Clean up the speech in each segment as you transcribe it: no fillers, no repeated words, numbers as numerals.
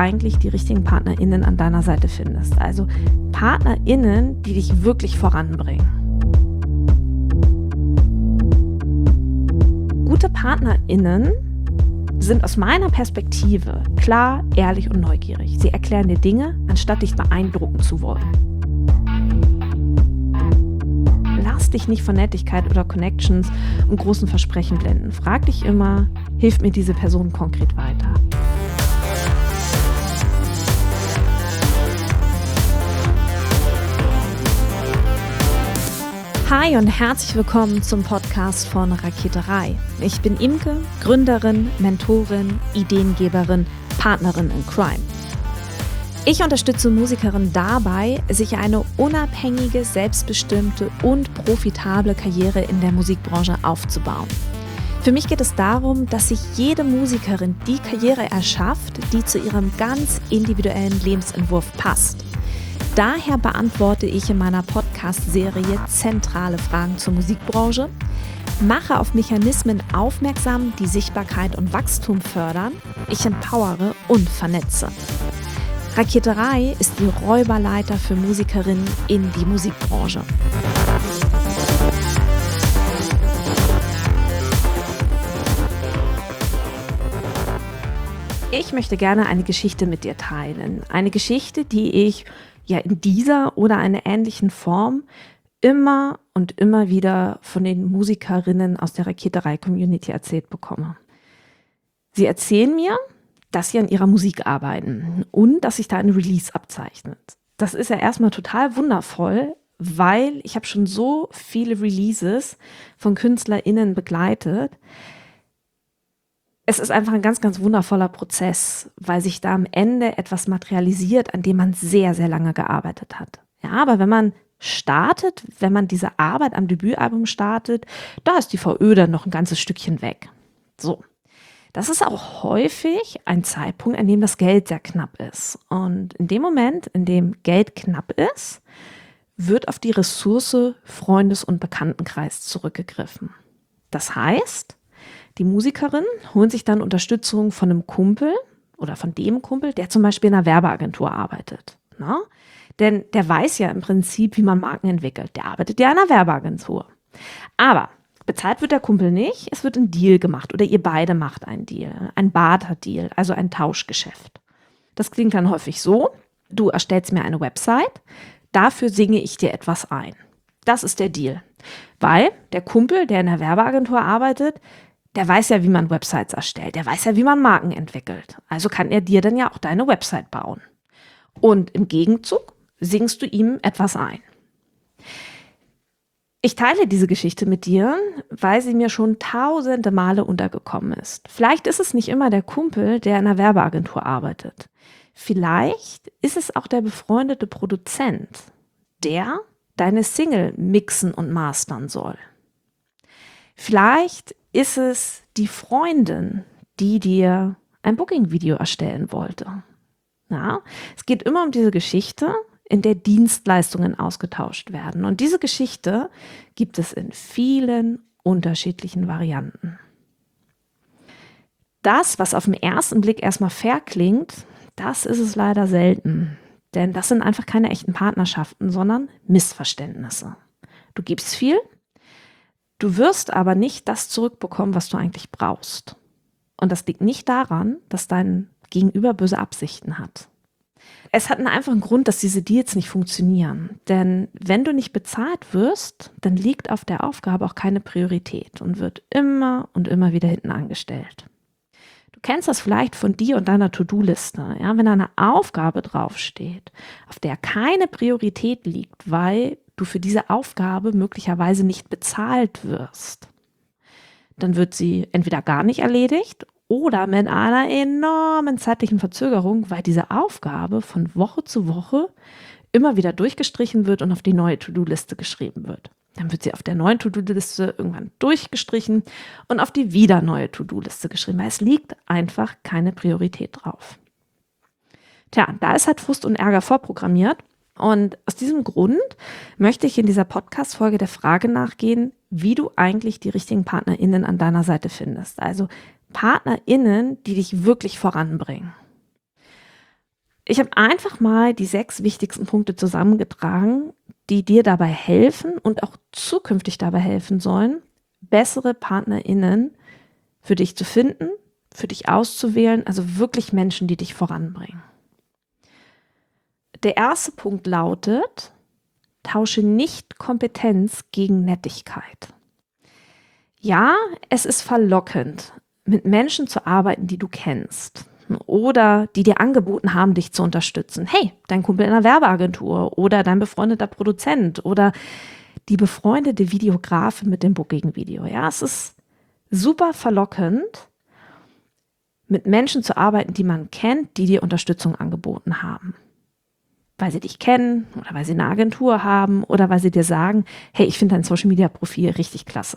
eigentlich die richtigen PartnerInnen an deiner Seite findest. Also PartnerInnen, die dich wirklich voranbringen. Gute PartnerInnen sind aus meiner Perspektive klar, ehrlich und neugierig. Sie erklären dir Dinge, anstatt dich beeindrucken zu wollen. Lass dich nicht von Nettigkeit oder Connections und großen Versprechen blenden. Frag dich immer, hilft mir diese Person konkret weiter? Hi und herzlich willkommen zum Podcast von Raketerei. Ich bin Imke, Gründerin, Mentorin, Ideengeberin, Partnerin in Crime. Ich unterstütze Musikerinnen dabei, sich eine unabhängige, selbstbestimmte und profitable Karriere in der Musikbranche aufzubauen. Für mich geht es darum, dass sich jede Musikerin die Karriere erschafft, die zu ihrem ganz individuellen Lebensentwurf passt. Daher beantworte ich in meiner Podcast-Serie zentrale Fragen zur Musikbranche, mache auf Mechanismen aufmerksam, die Sichtbarkeit und Wachstum fördern, ich empowere und vernetze. Raketerei ist die Räuberleiter für Musikerinnen in die Musikbranche. Ich möchte gerne eine Geschichte mit dir teilen. Eine Geschichte, die ich in dieser oder einer ähnlichen Form immer und immer wieder von den Musikerinnen aus der Raketerei-Community erzählt bekomme. Sie erzählen mir, dass sie an ihrer Musik arbeiten und dass sich da ein Release abzeichnet. Das ist ja erstmal total wundervoll, weil ich habe schon so viele Releases von KünstlerInnen begleitet. Es ist einfach ein ganz, ganz wundervoller Prozess, weil sich da am Ende etwas materialisiert, an dem man sehr, sehr lange gearbeitet hat. Ja, aber wenn man startet, wenn man diese Arbeit am Debütalbum startet, da ist die VÖ dann noch ein ganzes Stückchen weg. So. Das ist auch häufig ein Zeitpunkt, an dem das Geld sehr knapp ist. Und in dem Moment, in dem Geld knapp ist, wird auf die Ressource Freundes- und Bekanntenkreis zurückgegriffen. Das heißt, die Musikerinnen holen sich dann Unterstützung von einem Kumpel oder von dem Kumpel, der zum Beispiel in einer Werbeagentur arbeitet. Na? Denn der weiß ja im Prinzip, wie man Marken entwickelt. Der arbeitet ja in einer Werbeagentur. Aber bezahlt wird der Kumpel nicht, es wird ein Deal gemacht oder ihr beide macht einen Deal, ein Barter-Deal, also ein Tauschgeschäft. Das klingt dann häufig so, du erstellst mir eine Website, dafür singe ich dir etwas ein. Das ist der Deal, weil der Kumpel, der in der Werbeagentur arbeitet, der weiß ja, wie man Websites erstellt, der weiß ja, wie man Marken entwickelt. Also kann er dir dann ja auch deine Website bauen. Und im Gegenzug singst du ihm etwas ein. Ich teile diese Geschichte mit dir, weil sie mir schon tausende Male untergekommen ist. Vielleicht ist es nicht immer der Kumpel, der in einer Werbeagentur arbeitet. Vielleicht ist es auch der befreundete Produzent, der deine Single mixen und mastern soll. Vielleicht ist es die Freundin, die dir ein Booking-Video erstellen wollte. Ja, es geht immer um diese Geschichte, in der Dienstleistungen ausgetauscht werden. Und diese Geschichte gibt es in vielen unterschiedlichen Varianten. Das, was auf den ersten Blick erstmal fair klingt, das ist es leider selten. Denn das sind einfach keine echten Partnerschaften, sondern Missverständnisse. Du gibst viel, du wirst aber nicht das zurückbekommen, was du eigentlich brauchst. Und das liegt nicht daran, dass dein Gegenüber böse Absichten hat. Es hat einen einfachen Grund, dass diese Deals nicht funktionieren. Denn wenn du nicht bezahlt wirst, dann liegt auf der Aufgabe auch keine Priorität und wird immer und immer wieder hinten angestellt. Du kennst das vielleicht von dir und deiner To-Do-Liste. Ja? Wenn da eine Aufgabe draufsteht, auf der keine Priorität liegt, weil du für diese Aufgabe möglicherweise nicht bezahlt wirst, dann wird sie entweder gar nicht erledigt oder mit einer enormen zeitlichen Verzögerung, weil diese Aufgabe von Woche zu Woche immer wieder durchgestrichen wird und auf die neue To-Do-Liste geschrieben wird. Dann wird sie auf der neuen To-Do-Liste irgendwann durchgestrichen und auf die wieder neue To-Do-Liste geschrieben, weil es liegt einfach keine Priorität drauf. Tja, da ist halt Frust und Ärger vorprogrammiert. Und aus diesem Grund möchte ich in dieser Podcast-Folge der Frage nachgehen, wie du eigentlich die richtigen PartnerInnen an deiner Seite findest. Also PartnerInnen, die dich wirklich voranbringen. Ich habe einfach mal die 6 wichtigsten Punkte zusammengetragen, die dir dabei helfen und auch zukünftig dabei helfen sollen, bessere PartnerInnen für dich zu finden, für dich auszuwählen, also wirklich Menschen, die dich voranbringen. Der erste Punkt lautet: Tausche nicht Kompetenz gegen Nettigkeit. Ja, es ist verlockend, mit Menschen zu arbeiten, die du kennst oder die dir angeboten haben, dich zu unterstützen. Hey, dein Kumpel in einer Werbeagentur oder dein befreundeter Produzent oder die befreundete Videografin mit dem Booking-Video. Ja, es ist super verlockend, mit Menschen zu arbeiten, die man kennt, die dir Unterstützung angeboten haben. Weil sie dich kennen oder weil sie eine Agentur haben oder weil sie dir sagen, hey, ich finde dein Social-Media-Profil richtig klasse.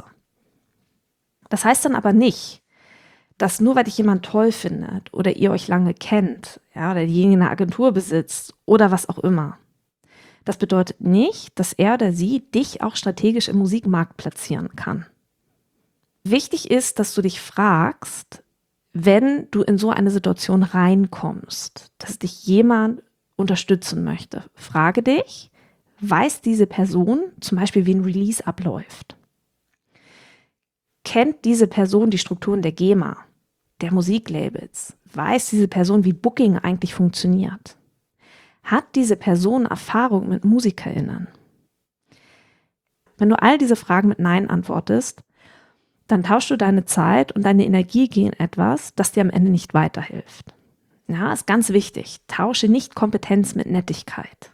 Das heißt dann aber nicht, dass nur weil dich jemand toll findet oder ihr euch lange kennt, ja, oder diejenige eine Agentur besitzt oder was auch immer, das bedeutet nicht, dass er oder sie dich auch strategisch im Musikmarkt platzieren kann. Wichtig ist, dass du dich fragst, wenn du in so eine Situation reinkommst, dass dich jemand unterstützen möchte, frage dich, weiß diese Person zum Beispiel, wie ein Release abläuft? Kennt diese Person die Strukturen der GEMA, der Musiklabels? Weiß diese Person, wie Booking eigentlich funktioniert? Hat diese Person Erfahrung mit MusikerInnen? Wenn du all diese Fragen mit Nein antwortest, dann tauschst du deine Zeit und deine Energie gegen etwas, das dir am Ende nicht weiterhilft. Ja, ist ganz wichtig. Tausche nicht Kompetenz mit Nettigkeit.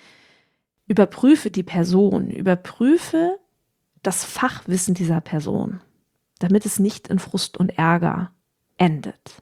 Überprüfe die Person, überprüfe das Fachwissen dieser Person, damit es nicht in Frust und Ärger endet.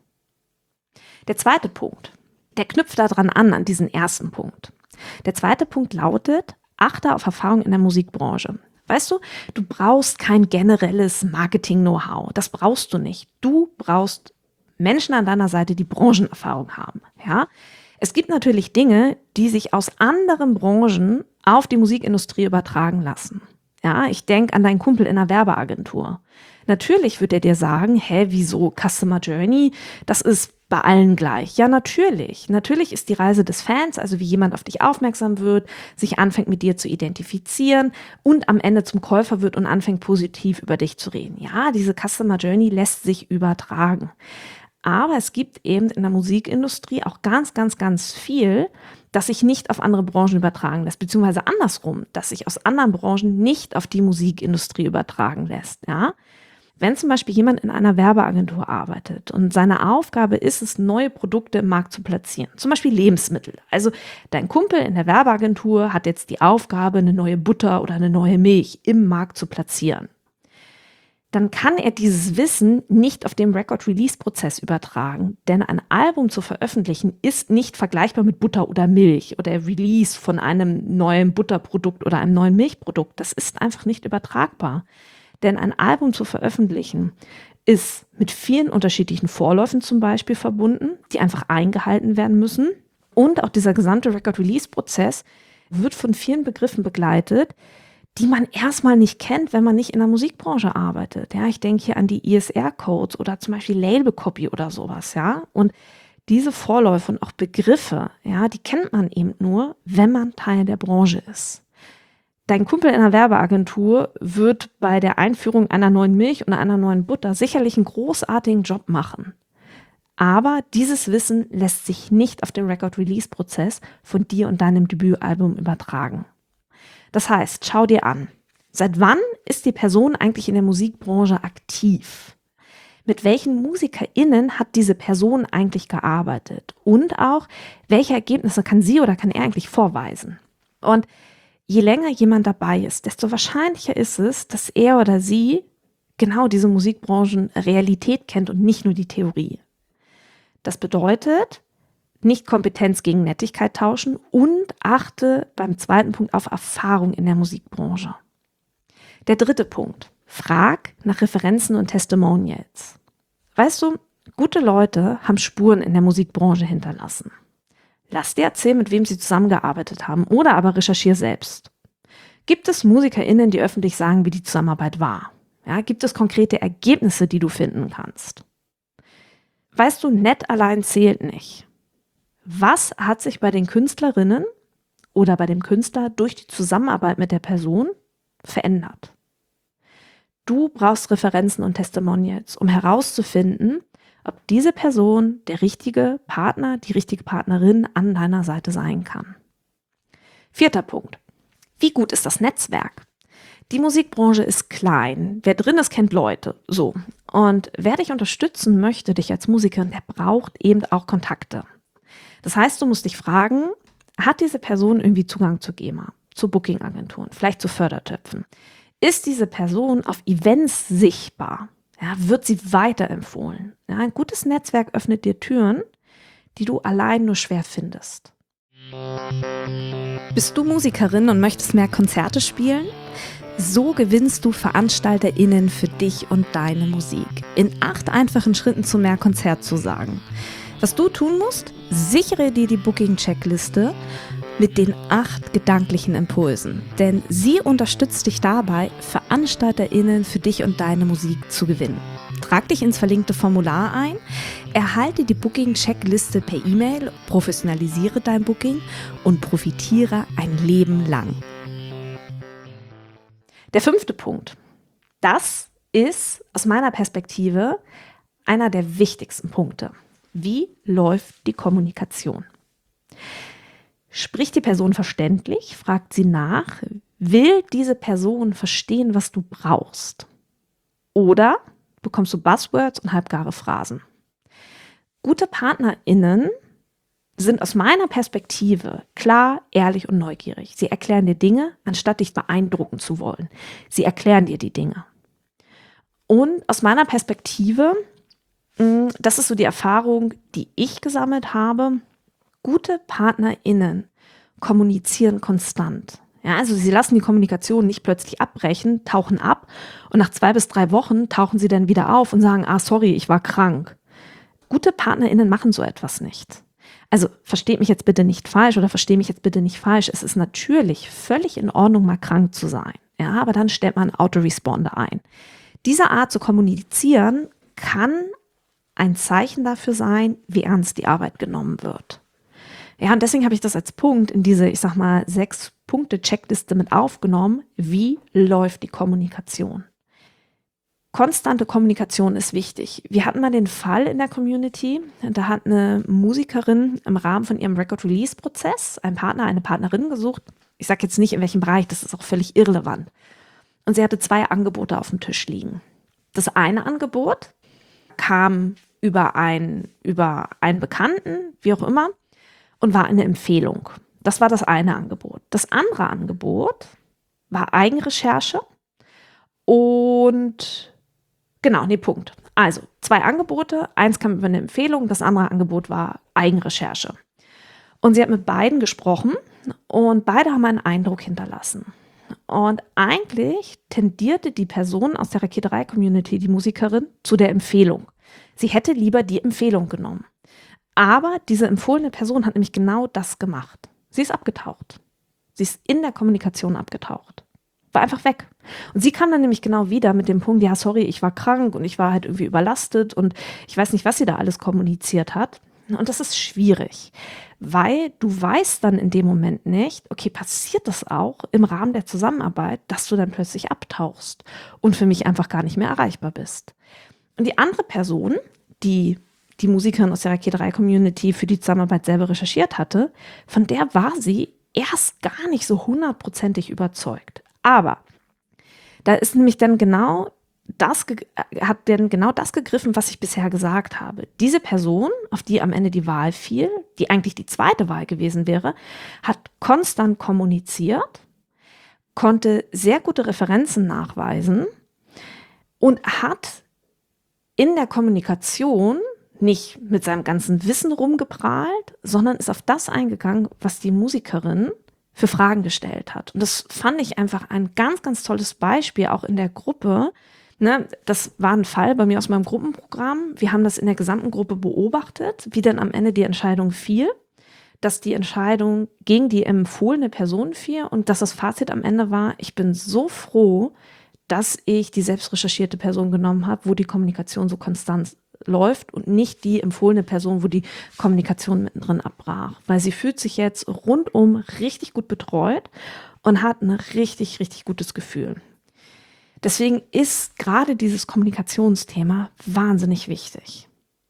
Der zweite Punkt, der knüpft daran an diesen ersten Punkt. Der zweite Punkt lautet: Achte auf Erfahrung in der Musikbranche. Weißt du, du brauchst kein generelles Marketing-Know-how. Das brauchst du nicht. Du brauchst Menschen an deiner Seite, die Branchenerfahrung haben. Ja? Es gibt natürlich Dinge, die sich aus anderen Branchen auf die Musikindustrie übertragen lassen. Ja, ich denke an deinen Kumpel in einer Werbeagentur. Natürlich wird er dir sagen, hä, wieso Customer Journey? Das ist bei allen gleich. Ja, natürlich. Natürlich ist die Reise des Fans, also wie jemand auf dich aufmerksam wird, sich anfängt mit dir zu identifizieren und am Ende zum Käufer wird und anfängt positiv über dich zu reden. Ja, diese Customer Journey lässt sich übertragen. Aber es gibt eben in der Musikindustrie auch ganz, ganz, ganz viel, das sich nicht auf andere Branchen übertragen lässt, beziehungsweise andersrum, das sich aus anderen Branchen nicht auf die Musikindustrie übertragen lässt. Ja? Wenn zum Beispiel jemand in einer Werbeagentur arbeitet und seine Aufgabe ist es, neue Produkte im Markt zu platzieren, zum Beispiel Lebensmittel. Also dein Kumpel in der Werbeagentur hat jetzt die Aufgabe, eine neue Butter oder eine neue Milch im Markt zu platzieren. Dann kann er dieses Wissen nicht auf den Record-Release-Prozess übertragen. Denn ein Album zu veröffentlichen ist nicht vergleichbar mit Butter oder Milch oder Release von einem neuen Butterprodukt oder einem neuen Milchprodukt. Das ist einfach nicht übertragbar. Denn ein Album zu veröffentlichen ist mit vielen unterschiedlichen Vorläufen zum Beispiel verbunden, die einfach eingehalten werden müssen. Und auch dieser gesamte Record-Release-Prozess wird von vielen Begriffen begleitet, die man erstmal nicht kennt, wenn man nicht in der Musikbranche arbeitet. Ja, ich denke hier an die ISR-Codes oder zum Beispiel Label-Copy oder sowas, ja. Und diese Vorläufe und auch Begriffe, ja, die kennt man eben nur, wenn man Teil der Branche ist. Dein Kumpel in einer Werbeagentur wird bei der Einführung einer neuen Milch oder einer neuen Butter sicherlich einen großartigen Job machen. Aber dieses Wissen lässt sich nicht auf den Record-Release-Prozess von dir und deinem Debütalbum übertragen. Das heißt, schau dir an, seit wann ist die Person eigentlich in der Musikbranche aktiv? Mit welchen MusikerInnen hat diese Person eigentlich gearbeitet? Und auch, welche Ergebnisse kann sie oder kann er eigentlich vorweisen? Und je länger jemand dabei ist, desto wahrscheinlicher ist es, dass er oder sie genau diese Musikbranchenrealität kennt und nicht nur die Theorie. Das bedeutet, nicht Kompetenz gegen Nettigkeit tauschen und achte beim zweiten Punkt auf Erfahrung in der Musikbranche. Der dritte Punkt: Frag nach Referenzen und Testimonials. Weißt du, gute Leute haben Spuren in der Musikbranche hinterlassen. Lass dir erzählen, mit wem sie zusammengearbeitet haben oder aber recherchier selbst. Gibt es MusikerInnen, die öffentlich sagen, wie die Zusammenarbeit war? Ja, gibt es konkrete Ergebnisse, die du finden kannst? Weißt du, nett allein zählt nicht. Was hat sich bei den Künstlerinnen oder bei dem Künstler durch die Zusammenarbeit mit der Person verändert? Du brauchst Referenzen und Testimonials, um herauszufinden, ob diese Person der richtige Partner, die richtige Partnerin an deiner Seite sein kann. 4. Punkt. Wie gut ist das Netzwerk? Die Musikbranche ist klein. Wer drin ist, kennt Leute. So. Und wer dich unterstützen möchte, dich als Musikerin, der braucht eben auch Kontakte. Das heißt, du musst dich fragen, hat diese Person irgendwie Zugang zur GEMA, zu Booking-Agenturen, vielleicht zu Fördertöpfen? Ist diese Person auf Events sichtbar? Ja, wird sie weiterempfohlen? Ja, ein gutes Netzwerk öffnet dir Türen, die du allein nur schwer findest. Bist du Musikerin und möchtest mehr Konzerte spielen? So gewinnst du VeranstalterInnen für dich und deine Musik. In 8 einfachen Schritten zu mehr Konzertzusagen. Was du tun musst? Sichere dir die Booking-Checkliste mit den 8 gedanklichen Impulsen. Denn sie unterstützt dich dabei, VeranstalterInnen für dich und deine Musik zu gewinnen. Trag dich ins verlinkte Formular ein, erhalte die Booking-Checkliste per E-Mail, professionalisiere dein Booking und profitiere ein Leben lang. Der 5. Punkt. Das ist aus meiner Perspektive einer der wichtigsten Punkte. Wie läuft die Kommunikation? Spricht die Person verständlich? Fragt sie nach? Will diese Person verstehen, was du brauchst? Oder bekommst du Buzzwords und halbgare Phrasen? Gute PartnerInnen sind aus meiner Perspektive klar, ehrlich und neugierig. Sie erklären dir Dinge, anstatt dich beeindrucken zu wollen. Sie erklären dir die Dinge. Und aus meiner Perspektive, das ist so die Erfahrung, die ich gesammelt habe, gute PartnerInnen kommunizieren konstant. Ja, also sie lassen die Kommunikation nicht plötzlich abbrechen, tauchen ab und nach 2 bis 3 Wochen tauchen sie dann wieder auf und sagen, sorry, ich war krank. Gute PartnerInnen machen so etwas nicht. Also versteht mich jetzt bitte nicht falsch oder verstehe mich jetzt bitte nicht falsch. Es ist natürlich völlig in Ordnung, mal krank zu sein. Ja, aber dann stellt man einen Autoresponder ein. Diese Art zu kommunizieren kann ein Zeichen dafür sein, wie ernst die Arbeit genommen wird. Ja, und deswegen habe ich das als Punkt in diese, 6-Punkte-Checkliste mit aufgenommen. Wie läuft die Kommunikation? Konstante Kommunikation ist wichtig. Wir hatten mal den Fall in der Community, da hat eine Musikerin im Rahmen von ihrem Record-Release-Prozess einen Partner, eine Partnerin gesucht. Ich sage jetzt nicht, in welchem Bereich, das ist auch völlig irrelevant. Und sie hatte 2 Angebote auf dem Tisch liegen. Das eine Angebot kam über einen Bekannten, wie auch immer, und war eine Empfehlung. Das war das eine Angebot. Das andere Angebot war Eigenrecherche und Punkt. Also 2 Angebote, eins kam über eine Empfehlung, das andere Angebot war Eigenrecherche. Und sie hat mit beiden gesprochen und beide haben einen Eindruck hinterlassen. Und eigentlich tendierte die Person aus der Raketerei-Community, die Musikerin, zu der Empfehlung. Sie hätte lieber die Empfehlung genommen. Aber diese empfohlene Person hat nämlich genau das gemacht. Sie ist abgetaucht. Sie ist in der Kommunikation abgetaucht. War einfach weg. Und sie kam dann nämlich genau wieder mit dem Punkt, ja, sorry, ich war krank und ich war halt irgendwie überlastet und ich weiß nicht, was sie da alles kommuniziert hat. Und das ist schwierig, weil du weißt dann in dem Moment nicht, okay, passiert das auch im Rahmen der Zusammenarbeit, dass du dann plötzlich abtauchst und für mich einfach gar nicht mehr erreichbar bist. Und die andere Person, die Musikerin aus der Raketerei-Community für die Zusammenarbeit selber recherchiert hatte, von der war sie erst gar nicht so 100%ig überzeugt. Aber da ist nämlich dann genau das gegriffen, was ich bisher gesagt habe. Diese Person, auf die am Ende die Wahl fiel, die eigentlich die zweite Wahl gewesen wäre, hat konstant kommuniziert, konnte sehr gute Referenzen nachweisen und hat in der Kommunikation nicht mit seinem ganzen Wissen rumgeprahlt, sondern ist auf das eingegangen, was die Musikerin für Fragen gestellt hat. Und das fand ich einfach ein ganz, ganz tolles Beispiel, auch in der Gruppe. Ne, das war ein Fall bei mir aus meinem Gruppenprogramm. Wir haben das in der gesamten Gruppe beobachtet, wie dann am Ende die Entscheidung fiel, dass die Entscheidung gegen die empfohlene Person fiel und dass das Fazit am Ende war, ich bin so froh, dass ich die selbst recherchierte Person genommen habe, wo die Kommunikation so konstant läuft und nicht die empfohlene Person, wo die Kommunikation mittendrin abbrach. Weil sie fühlt sich jetzt rundum richtig gut betreut und hat ein richtig, richtig gutes Gefühl. Deswegen ist gerade dieses Kommunikationsthema wahnsinnig wichtig.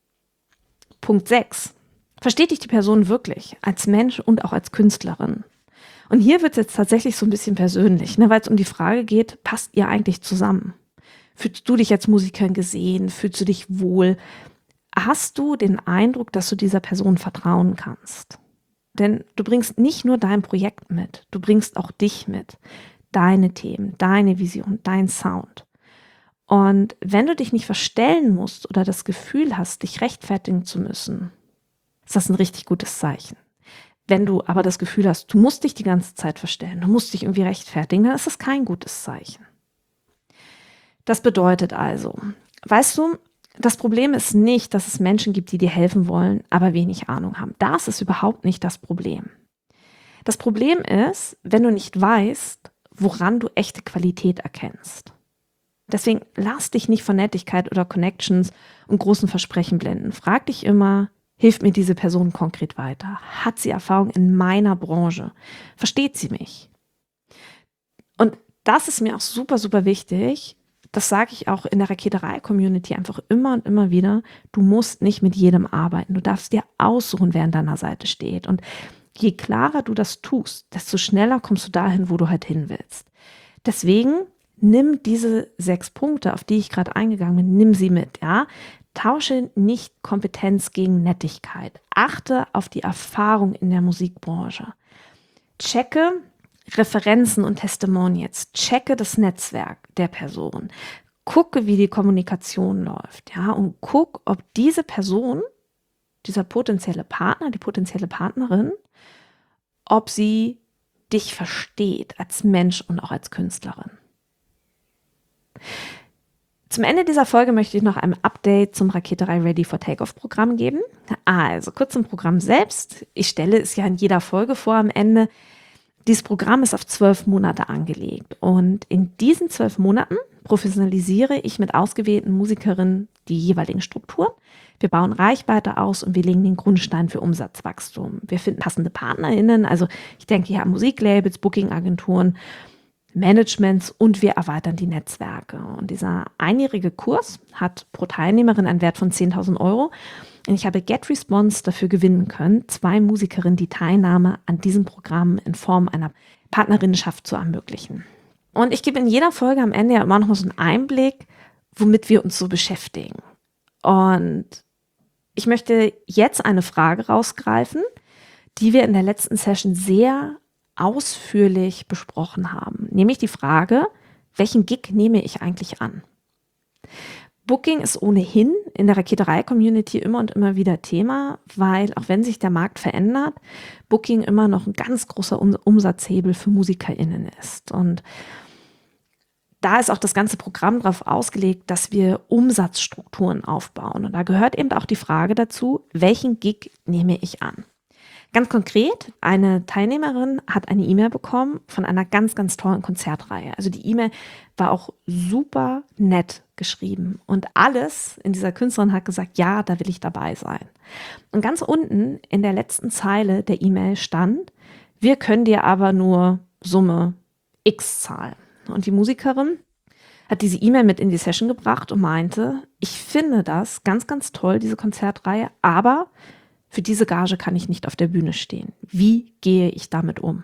Punkt 6. Versteht dich die Person wirklich als Mensch und auch als Künstlerin? Und hier wird es jetzt tatsächlich so ein bisschen persönlich, ne, weil es um die Frage geht, passt ihr eigentlich zusammen? Fühlst du dich als Musikerin gesehen? Fühlst du dich wohl? Hast du den Eindruck, dass du dieser Person vertrauen kannst? Denn du bringst nicht nur dein Projekt mit, du bringst auch dich mit. Deine Themen, deine Vision, dein Sound. Und wenn du dich nicht verstellen musst oder das Gefühl hast, dich rechtfertigen zu müssen, ist das ein richtig gutes Zeichen. Wenn du aber das Gefühl hast, du musst dich die ganze Zeit verstellen, du musst dich irgendwie rechtfertigen, dann ist das kein gutes Zeichen. Das bedeutet also, weißt du, das Problem ist nicht, dass es Menschen gibt, die dir helfen wollen, aber wenig Ahnung haben. Das ist überhaupt nicht das Problem. Das Problem ist, wenn du nicht weißt, woran du echte Qualität erkennst. Deswegen lass dich nicht von Nettigkeit oder Connections und großen Versprechen blenden. Frag dich immer, hilft mir diese Person konkret weiter? Hat sie Erfahrung in meiner Branche? Versteht sie mich? Und das ist mir auch super, super wichtig. Das sage ich auch in der Raketerei-Community einfach immer und immer wieder. Du musst nicht mit jedem arbeiten. Du darfst dir aussuchen, wer an deiner Seite steht. Und je klarer du das tust, desto schneller kommst du dahin, wo du halt hin willst. Deswegen nimm diese 6 Punkte, auf die ich gerade eingegangen bin, nimm sie mit, ja. Tausche nicht Kompetenz gegen Nettigkeit. Achte auf die Erfahrung in der Musikbranche. Checke Referenzen und Testimonials. Checke das Netzwerk der Person. Gucke, wie die Kommunikation läuft, ja, und guck, ob diese Person, dieser potenzielle Partner, die potenzielle Partnerin, ob sie dich versteht als Mensch und auch als Künstlerin. Zum Ende dieser Folge möchte ich noch ein Update zum Raketerei Ready for Takeoff Programm geben. Also kurz zum Programm selbst. Ich stelle es ja in jeder Folge vor am Ende. Dieses Programm ist auf 12 Monate angelegt und in diesen 12 Monaten professionalisiere ich mit ausgewählten Musikerinnen die jeweiligen Strukturen. Wir bauen Reichweite aus und wir legen den Grundstein für Umsatzwachstum. Wir finden passende PartnerInnen, also ich denke hier an Musiklabels, Bookingagenturen, Managements und wir erweitern die Netzwerke. Und dieser einjährige Kurs hat pro Teilnehmerin einen Wert von 10.000 Euro. Und ich habe GetResponse dafür gewinnen können, 2 Musikerinnen die Teilnahme an diesem Programm in Form einer Partnerinnenschaft zu ermöglichen. Und ich gebe in jeder Folge am Ende ja immer noch mal so einen Einblick, womit wir uns so beschäftigen. Und ich möchte jetzt eine Frage rausgreifen, die wir in der letzten Session sehr ausführlich besprochen haben. Nämlich die Frage, welchen Gig nehme ich eigentlich an? Booking ist ohnehin in der Raketerei-Community immer und immer wieder Thema, weil auch wenn sich der Markt verändert, Booking immer noch ein ganz großer Umsatzhebel für MusikerInnen ist. Und da ist auch das ganze Programm darauf ausgelegt, dass wir Umsatzstrukturen aufbauen. Und da gehört eben auch die Frage dazu, welchen Gig nehme ich an? Ganz konkret, eine Teilnehmerin hat eine E-Mail bekommen von einer ganz, ganz tollen Konzertreihe. Also die E-Mail war auch super nett geschrieben und alles in dieser Künstlerin hat gesagt, ja, da will ich dabei sein. Und ganz unten in der letzten Zeile der E-Mail stand, wir können dir aber nur Summe X zahlen. Und die Musikerin hat diese E-Mail mit in die Session gebracht und meinte, ich finde das ganz, ganz toll, diese Konzertreihe, aber für diese Gage kann ich nicht auf der Bühne stehen. Wie gehe ich damit um?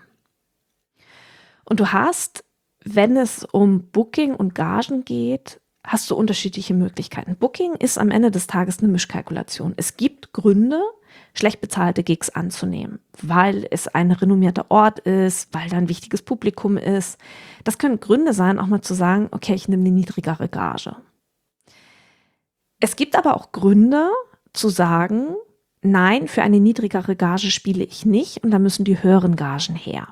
Und du hast, wenn es um Booking und Gagen geht, hast du unterschiedliche Möglichkeiten. Booking ist am Ende des Tages eine Mischkalkulation. Es gibt Gründe, schlecht bezahlte Gigs anzunehmen, weil es ein renommierter Ort ist, weil da ein wichtiges Publikum ist. Das können Gründe sein, auch mal zu sagen, okay, ich nehme eine niedrigere Gage. Es gibt aber auch Gründe zu sagen, nein, für eine niedrigere Gage spiele ich nicht und da müssen die höheren Gagen her.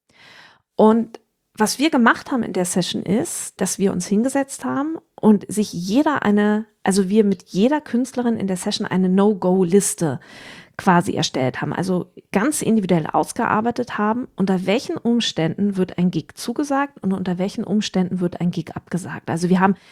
Und was wir gemacht haben in der Session ist, dass wir uns hingesetzt haben und sich wir mit jeder Künstlerin in der Session eine No-Go-Liste quasi erstellt haben, also ganz individuell ausgearbeitet haben, unter welchen Umständen wird ein Gig zugesagt und unter welchen Umständen wird ein Gig abgesagt. Also wir haben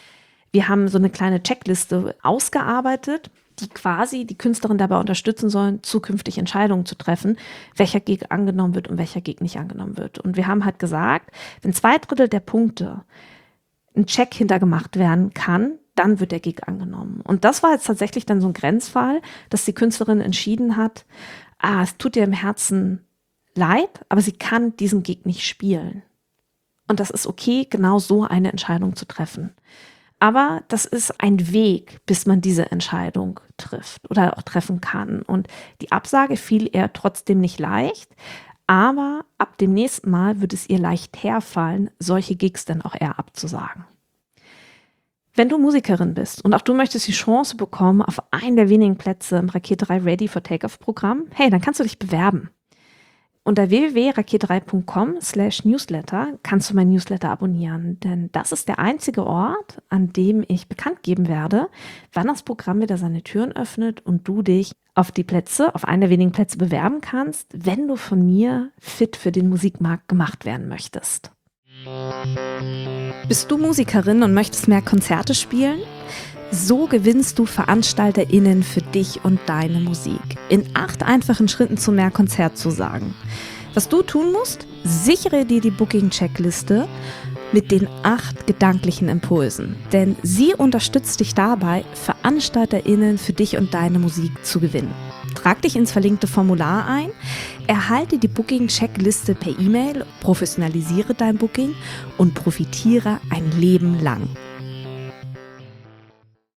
Wir haben so eine kleine Checkliste ausgearbeitet, die quasi die Künstlerin dabei unterstützen sollen, zukünftig Entscheidungen zu treffen, welcher Gig angenommen wird und welcher Gig nicht angenommen wird. Und wir haben halt gesagt, wenn 2/3 der Punkte ein Check hintergemacht werden kann, dann wird der Gig angenommen. Und das war jetzt tatsächlich dann so ein Grenzfall, dass die Künstlerin entschieden hat, es tut ihr im Herzen leid, aber sie kann diesen Gig nicht spielen. Und das ist okay, genau so eine Entscheidung zu treffen. Aber das ist ein Weg, bis man diese Entscheidung trifft oder auch treffen kann. Und die Absage fiel ihr trotzdem nicht leicht, aber ab dem nächsten Mal wird es ihr leicht herfallen, solche Gigs dann auch eher abzusagen. Wenn du Musikerin bist und auch du möchtest die Chance bekommen auf einen der wenigen Plätze im Raketerei Ready for Takeoff Programm, hey, dann kannst du dich bewerben. Unter www.raketerei.com/newsletter kannst du mein Newsletter abonnieren, denn das ist der einzige Ort, an dem ich bekannt geben werde, wann das Programm wieder seine Türen öffnet und du dich auf die Plätze, auf einen der wenigen Plätze bewerben kannst, wenn du von mir fit für den Musikmarkt gemacht werden möchtest. Bist du Musikerin und möchtest mehr Konzerte spielen? So gewinnst du VeranstalterInnen für dich und deine Musik. In 8 einfachen Schritten zu mehr Konzertzusagen. Was du tun musst? Sichere dir die Booking-Checkliste mit den 8 gedanklichen Impulsen. Denn sie unterstützt dich dabei, VeranstalterInnen für dich und deine Musik zu gewinnen. Trag dich ins verlinkte Formular ein, erhalte die Booking-Checkliste per E-Mail, professionalisiere dein Booking und profitiere ein Leben lang.